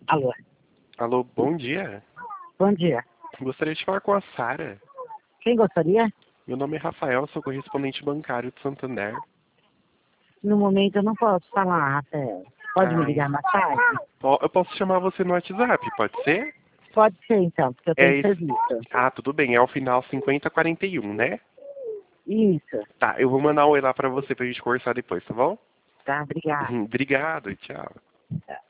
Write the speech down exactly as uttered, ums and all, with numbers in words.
Alô, Alô, bom dia. bom dia. Gostaria de falar com a Sara. Quem gostaria? Meu nome é Rafael, sou correspondente bancário de Santander. No momento eu não posso falar, Rafael. Pode me Ai, ligar mais tarde? po- eu posso chamar você no WhatsApp, pode ser? Pode ser então, porque eu É tenho esse... serviço. Ah, tudo bem, é o final cinquenta quarenta e um, né? Isso. Tá, eu vou mandar um oi lá pra você pra gente conversar depois, tá bom? Tá, obrigado. Obrigado, tchau. Tá.